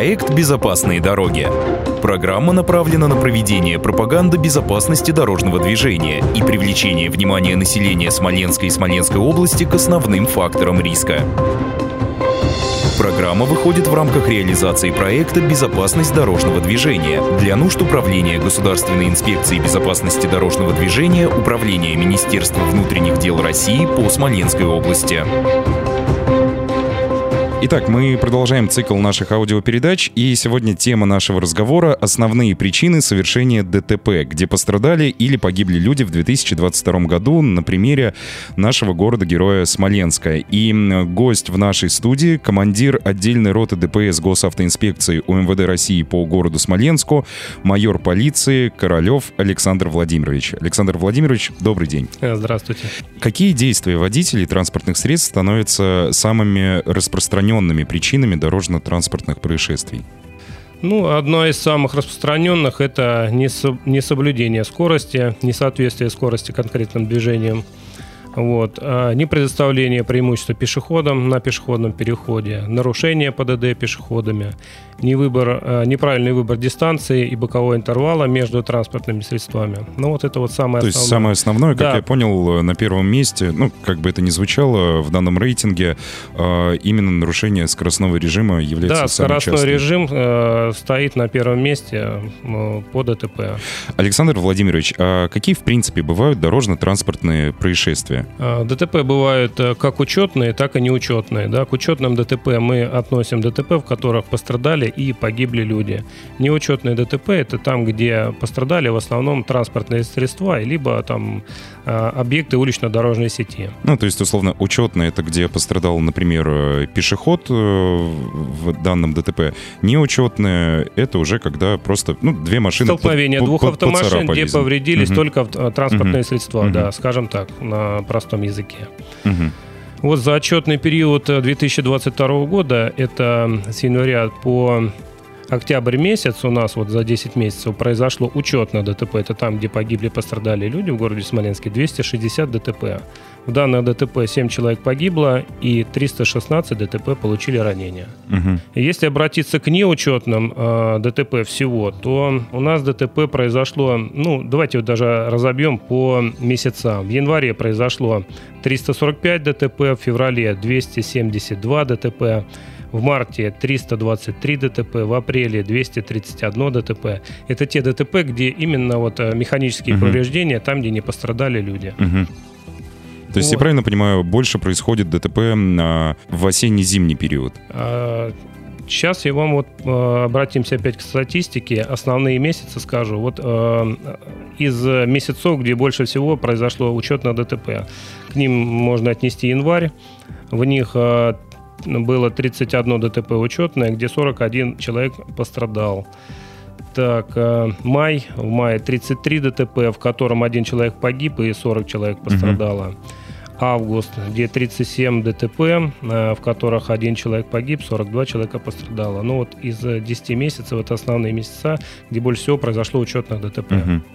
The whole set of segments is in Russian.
Проект «Безопасные дороги». Программа направлена на проведение пропаганды безопасности дорожного движения и привлечение внимания населения Смоленска и Смоленской области к основным факторам риска. Программа выходит в рамках реализации проекта «Безопасность дорожного движения» для нужд Управления Государственной инспекции безопасности дорожного движения Управления Министерства внутренних дел России по Смоленской области. Итак, мы продолжаем цикл наших аудиопередач, и сегодня тема нашего разговора — основные причины совершения ДТП, где пострадали или погибли люди в 2022 году на примере нашего города-героя Смоленска. И гость в нашей студии — командир отдельной роты ДПС Госавтоинспекции УМВД России по городу Смоленску, майор полиции Королев Александр Владимирович. Александр Владимирович, добрый день. Здравствуйте. Какие действия водителей транспортных средств становятся самыми распространенными причинами дорожно-транспортных происшествий? Одно из самых распространенных — это несоблюдение скорости, несоответствие скорости конкретным движениям. Не предоставление преимущества пешеходам на пешеходном переходе, нарушение ПДД пешеходами, неправильный выбор дистанции и бокового интервала между транспортными средствами. Это самое основное. То есть самое основное, как я понял, на первом месте, как бы это ни звучало в данном рейтинге, именно нарушение скоростного режима является самым частым. Да, скоростной режим стоит на первом месте по ДТП. Александр Владимирович, а какие в принципе бывают дорожно-транспортные происшествия? ДТП бывают как учетные, так и неучетные. К учетным ДТП мы относим ДТП, в которых пострадали и погибли люди. Неучетные ДТП — это там, где пострадали в основном транспортные средства, либо там объекты улично-дорожной сети. То есть, условно, учетные — это где пострадал, например, пешеход в данном ДТП. Неучетные — это уже когда просто две машины столкновение двух автомашин, где повредились только транспортные средства, скажем так, на простом языке. За отчетный период 2022 года, это с января по октябрь месяц, у нас за 10 месяцев произошло учетное ДТП. Это там, где погибли, пострадали люди в городе Смоленске, 260 ДТП. В данных ДТП 7 человек погибло и 316 ДТП получили ранения. Если обратиться к неучетным ДТП всего, то у нас ДТП произошло, давайте даже разобьем по месяцам. В январе произошло 345 ДТП, в феврале 272 ДТП, в марте 323 ДТП, в апреле 231 ДТП. Это те ДТП, где именно механические повреждения, там, где не пострадали люди. То есть, я правильно понимаю, больше происходит ДТП в осенне-зимний период? Сейчас я вам обратимся опять к статистике. Основные месяцы скажу. Из месяцев, где больше всего произошло учетное ДТП, к ним можно отнести январь. В них было 31 ДТП учетное, где 41 человек пострадал. Май. В мае 33 ДТП, в котором 1 человек погиб и 40 человек пострадало. Август, где 37 ДТП, в которых 1 человек погиб, 42 человека пострадало. Из 10 месяцев это основные месяца, где больше всего произошло учетных ДТП.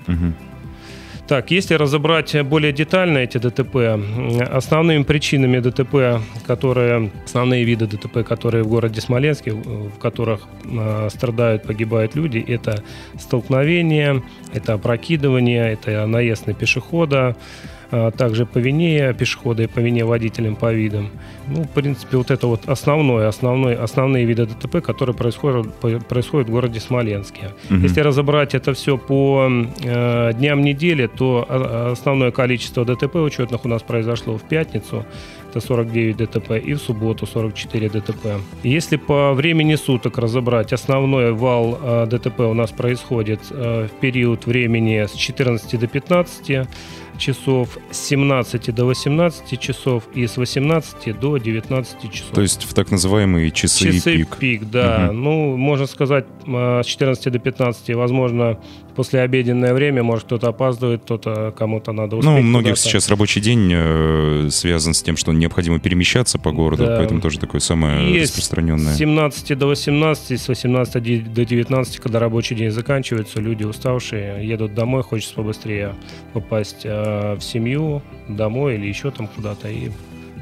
Если разобрать более детально эти ДТП, основными причинами ДТП, основные виды ДТП, которые в городе Смоленске, в которых страдают, погибают люди, это столкновение, это опрокидывание, это наезд на пешехода, также по вине пешехода и по вине водителям по видам. В принципе, это основные виды ДТП, которые происходят в городе Смоленске. Если разобрать это все по дням недели, то основное количество ДТП учетных у нас произошло в пятницу, это 49 ДТП, и в субботу 44 ДТП. Если по времени суток разобрать, основной вал ДТП у нас происходит в период времени с 14 до 15 часов, с 17 до 18 часов и с 18 до 19 часов. То есть в так называемые часы пик, да. Можно сказать, с 14 до 15, возможно, послеобеденное время, может, кто-то опаздывает, кто-то, кому-то надо успеть. У многих сейчас рабочий день связан с тем, что необходимо перемещаться по городу, поэтому тоже такое самое распространенное. С 17 до 18, с 18 до 19, когда рабочий день заканчивается, люди уставшие, едут домой, хочется побыстрее попасть в семью, домой или еще там куда-то, и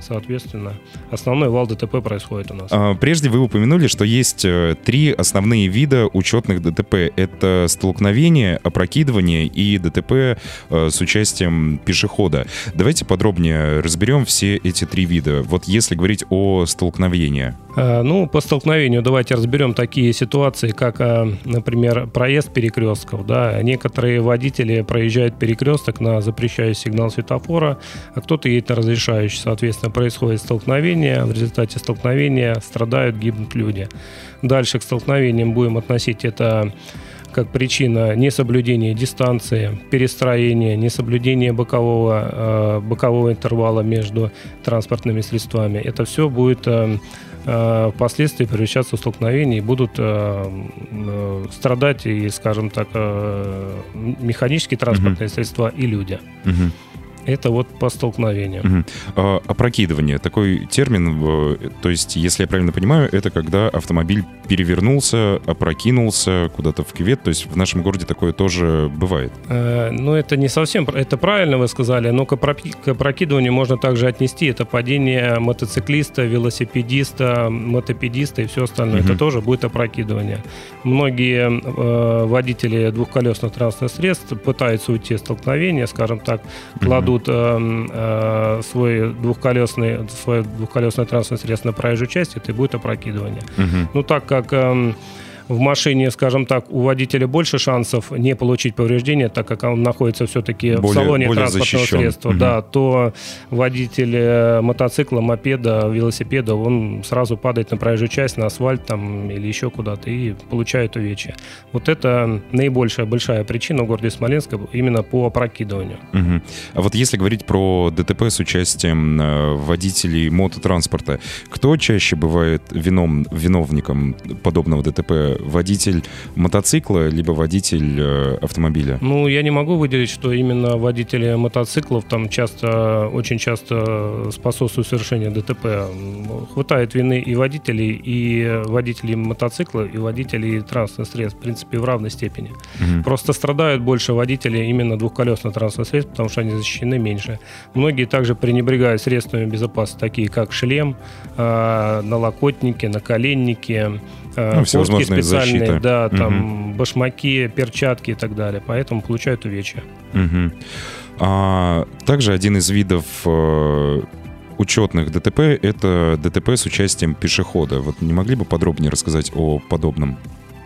соответственно, основной вал ДТП происходит у нас. Прежде вы упомянули, что есть 3 основные вида учетных ДТП. Это столкновение, опрокидывание и ДТП с участием пешехода. Давайте подробнее разберем все эти 3 вида. Вот если говорить о столкновении. По столкновению давайте разберем такие ситуации, как, например, проезд перекрестков. Да? Некоторые водители проезжают перекресток на запрещающий сигнал светофора, а кто-то едет на разрешающий. Соответственно, происходит столкновение. В результате столкновения страдают, гибнут люди. Дальше к столкновениям будем относить это как причина несоблюдения дистанции, перестроения, несоблюдения бокового интервала между транспортными средствами. Это все будет впоследствии превращаться в столкновение и будут страдать, и, скажем так, механические транспортные средства и люди. Это вот по столкновению. Опрокидывание. Такой термин, то есть, если я правильно понимаю, это когда автомобиль перевернулся, опрокинулся куда-то в кювет. То есть в нашем городе такое тоже бывает. Это не совсем... Это правильно вы сказали, но к опрокидыванию можно также отнести. Это падение мотоциклиста, велосипедиста, мотопедиста и все остальное. Это тоже будет опрокидывание. Многие водители двухколесных транспортных средств пытаются уйти от столкновения, скажем так, кладут свое двухколесное транспортное средство на проезжую часть, это и будет опрокидывание. Так как в машине, скажем так, у водителя больше шансов не получить повреждения, так как он находится все-таки в салоне транспортного средства, то водитель мотоцикла, мопеда, велосипеда, он сразу падает на проезжую часть, на асфальт или еще куда-то и получает увечья. Вот это большая причина в городе Смоленска именно по опрокидыванию. А вот если говорить про ДТП с участием водителей мототранспорта, кто чаще бывает виновником подобного ДТП? Водитель мотоцикла либо водитель автомобиля? Я не могу выделить, что именно водители мотоциклов там очень часто способствуют совершению ДТП. Хватает вины и водителей мотоцикла, и водителей транспортных средств, в принципе, в равной степени. Просто страдают больше водители именно двухколесных транспортных средств, потому что они защищены меньше. Многие также пренебрегают средствами безопасности, такие как шлем, налокотники, наколенники, куртки специальные, башмаки, перчатки и так далее. Поэтому получают увечья. Также один из видов учетных ДТП — это ДТП с участием пешехода. Вот не могли бы подробнее рассказать о подобном?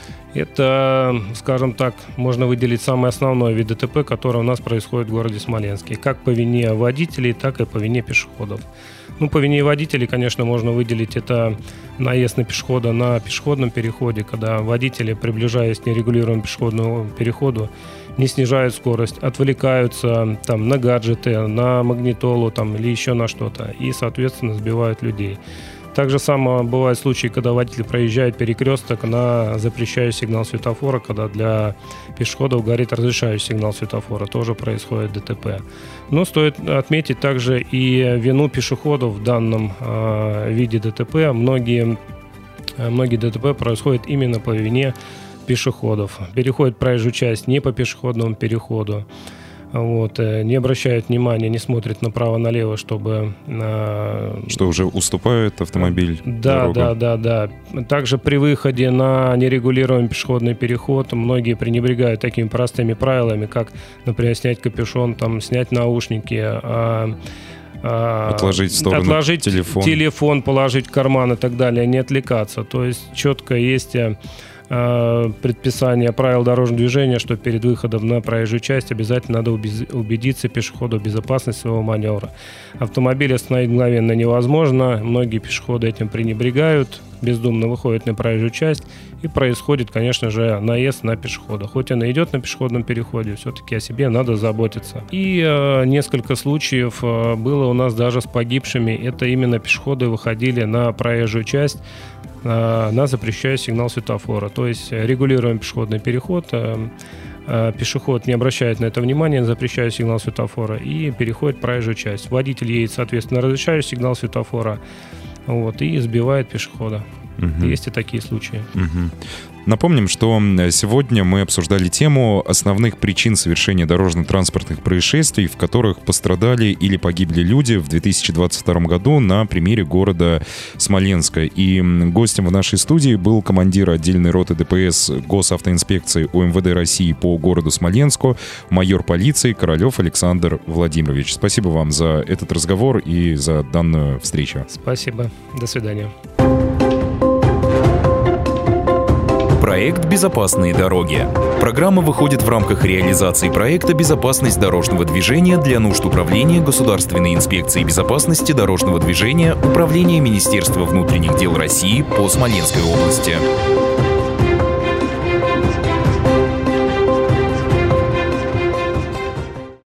Это, скажем так, можно выделить самый основной вид ДТП, который у нас происходит в городе Смоленске. Как по вине водителей, так и по вине пешеходов. По вине водителей, конечно, можно выделить это наезд на пешехода на пешеходном переходе, когда водители, приближаясь к нерегулируемому пешеходному переходу, не снижают скорость, отвлекаются на гаджеты, на магнитолу или еще на что-то и, соответственно, сбивают людей. Так же самое бывают случаи, когда водитель проезжает перекресток на запрещающий сигнал светофора, когда для пешеходов горит разрешающий сигнал светофора. Тоже происходит ДТП. Но стоит отметить также и вину пешеходов в данном виде ДТП. Многие ДТП происходят именно по вине пешеходов. Переходят проезжую часть не по пешеходному переходу. Не обращают внимания, не смотрят направо-налево, чтобы... Что уже уступает автомобиль дорогу. Да. Также при выходе на нерегулируемый пешеходный переход многие пренебрегают такими простыми правилами, как, например, снять капюшон, снять наушники, отложить в сторону телефон, положить в карман и так далее, не отвлекаться. То есть четко есть предписание правил дорожного движения, что перед выходом на проезжую часть обязательно надо убедиться пешеходу в безопасности своего маневра. Автомобиль остановить мгновенно невозможно, многие пешеходы этим пренебрегают, бездумно выходят на проезжую часть, и происходит, конечно же, наезд на пешехода. Хоть он и идет на пешеходном переходе, все-таки о себе надо заботиться. И несколько случаев было у нас даже с погибшими. Это именно пешеходы выходили на проезжую часть на запрещающий сигнал светофора. То есть регулируем пешеходный переход, пешеход не обращает на это внимания, запрещает сигнал светофора и переходит проезжую часть. Водитель едет, соответственно, разрешающий сигнал светофора и сбивает пешехода. Есть и такие случаи. Напомним, что сегодня мы обсуждали тему основных причин совершения дорожно-транспортных происшествий, в которых пострадали или погибли люди в 2022 году на примере города Смоленска. И гостем в нашей студии был командир отдельной роты ДПС Госавтоинспекции УМВД России по городу Смоленску, майор полиции Королев Александр Владимирович. Спасибо вам за этот разговор и за данную встречу. Спасибо. До свидания. Проект «Безопасные дороги». Программа выходит в рамках реализации проекта «Безопасность дорожного движения» для нужд Управления Государственной инспекции безопасности дорожного движения Управления Министерства внутренних дел России по Смоленской области.